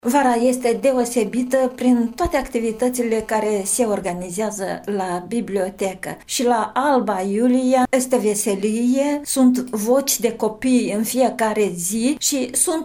Vara este deosebită prin toate activitățile care se organizează la bibliotecă. Și la Alba Iulia este veselie, sunt voci de copii în fiecare zi și sunt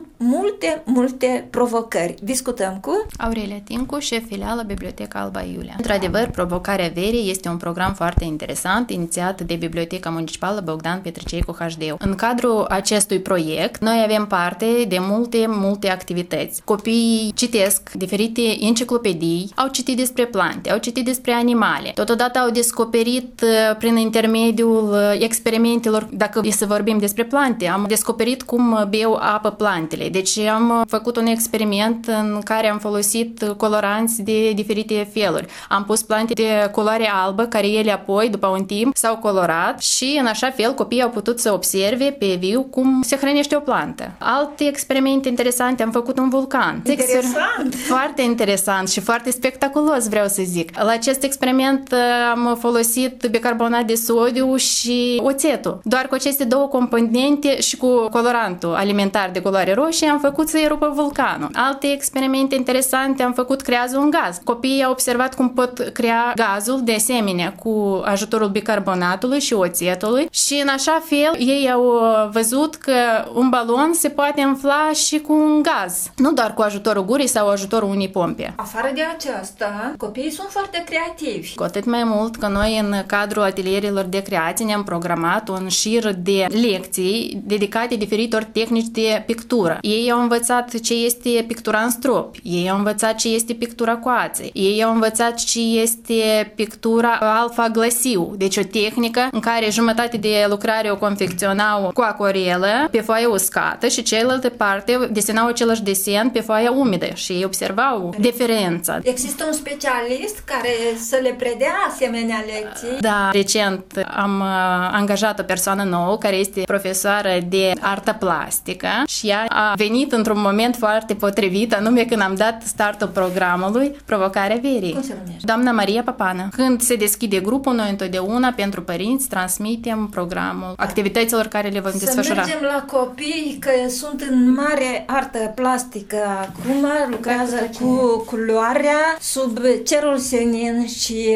multe provocări. Discutăm cu Aurelia Tincu, șef filială Biblioteca Alba Iulia. Într-adevăr, Provocarea Verii este un program foarte interesant inițiat de Biblioteca Municipală Bogdan Petricecu HD. În cadrul acestui proiect, noi avem parte de multe activități. Copiii citesc diferite enciclopedii, au citit despre plante, au citit despre animale. Totodată au descoperit prin intermediul experimentelor, dacă e să vorbim despre plante, am descoperit cum beau apă plantele. Deci am făcut un experiment în care am folosit coloranți de diferite feluri. Am pus plante de culoare albă, care ele apoi, după un timp, s-au colorat și în așa fel copiii au putut să observe pe viu cum se hrănește o plantă. Alte experimente interesante am făcut un vulcan. Interesant! Foarte interesant și foarte spectaculos, vreau să zic. La acest experiment am folosit bicarbonat de sodiu și oțetul. Doar cu aceste două componente și cu colorantul alimentar de culoare roșie am făcut să erupă vulcanul. Alte experimente interesante am făcut creează un gaz. Copiii au observat cum pot crea gazul de asemenea cu ajutorul bicarbonatului și oțetului și în așa fel ei au văzut că un balon se poate înfla și cu un gaz. Nu doar cu ajutorul gurii sau ajutorul unei pompe. Afară de aceasta, copiii sunt foarte creativi. Cu atât mai mult că noi în cadrul atelierilor de creație ne-am programat un șir de lecții dedicate diferitor tehnici de pictură. Ei au învățat ce este pictura în stropi, ei au învățat ce este pictura cu ațe, ei au învățat ce este pictura alfa-glasiu, deci o tehnică în care jumătate de lucrare o confecționau cu acuarelă pe foaie uscată și cealaltă parte desenau același desen pe foaia umedă și ei observau diferența. Există un specialist care să le predea asemenea lecții? Da, recent am angajat o persoană nouă care este profesoară de artă plastică și ea a venit într-un moment foarte potrivit, anume când am dat startul programului Provocarea Verii. Cum se numește? Doamna Maria Papană. Când se deschide grupul, noi întotdeauna pentru părinți transmitem programul activităților care le vom desfășura. Să mergem la copii, că sunt în mare artă plastică acum, lucrează cu culoarea sub cerul senin și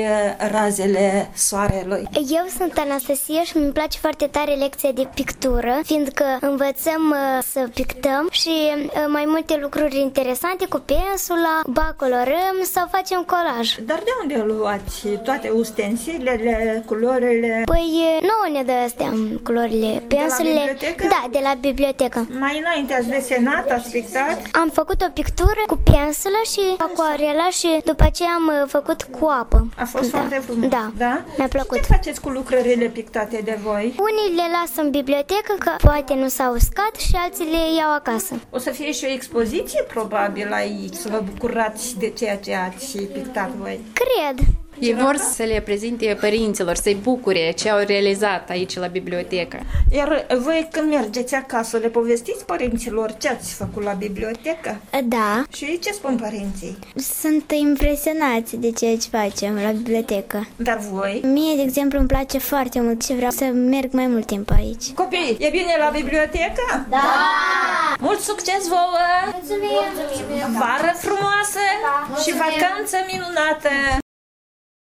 razele soarelui. Eu sunt Anastasia și mi place foarte tare lecția de pictură, fiindcă învățăm să pictăm și mai multe lucruri interesante cu pensula, ba colorăm sau facem colaj. Dar de unde luați toate ustensilele, culorile? Păi nouă ne dă astea culorile, pensulele. De la bibliotecă? Da, de la bibliotecă. Mai înainte ați desenat, ați pictat? Am făcut o pictură cu pensulă și acuarela și după aceea am făcut cu apă. A fost foarte frumos. Da, mi-a plăcut. Și ce faceți cu lucrările pictate de voi? Unii le las în bibliotecă, că poate nu s-au uscat și alții le iau acasă. O să fie și o expoziție probabil aici, să vă bucurați de ceea ce ați pictat voi. Cred. Ei vor să le prezinte părinților, să-i bucure ce au realizat aici la bibliotecă. Iar voi când mergeți acasă, le povestiți părinților ce ați făcut la bibliotecă? Da. Și ce spun părinții? Sunt impresionați de ceea ce facem la bibliotecă. Dar voi? Mie, de exemplu, îmi place foarte mult și vreau să merg mai mult timp aici. Copii, e bine la bibliotecă? Da! Mult succes vouă! Mulțumim! Vară frumoasă și vacanță minunată!